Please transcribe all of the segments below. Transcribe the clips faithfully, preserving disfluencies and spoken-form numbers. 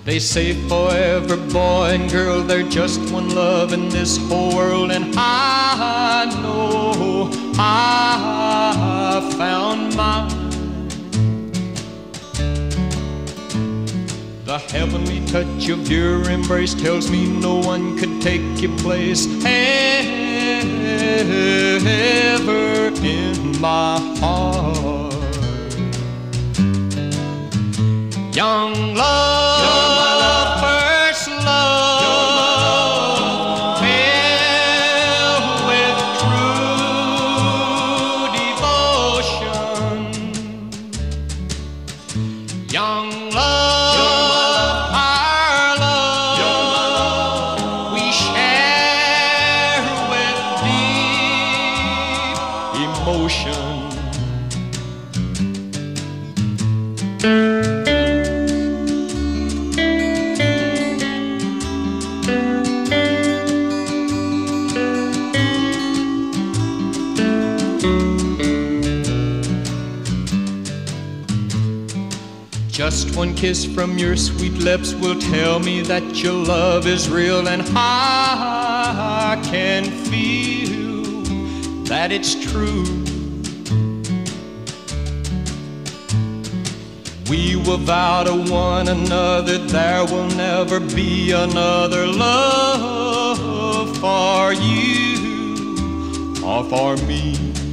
They say forever, boy and girl, they're just one love in this whole world. And I know I found mine. The heavenly touch of your embrace tells me no one could take your place ever in my heart. Young love, you're my love, first love, filled with true devotion. Young love, you're my love, our love, you're my love, we share with deep emotion. Just one kiss from your sweet lips will tell me that your love is real, and I can feel that it's true. We will vow to one another there will never be another love for you or for me.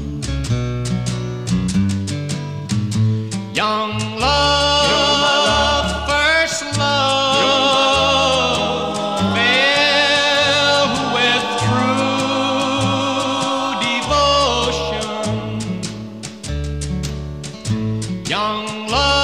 Young love, you're my love, first love, you're my love, filled with true devotion. Young love,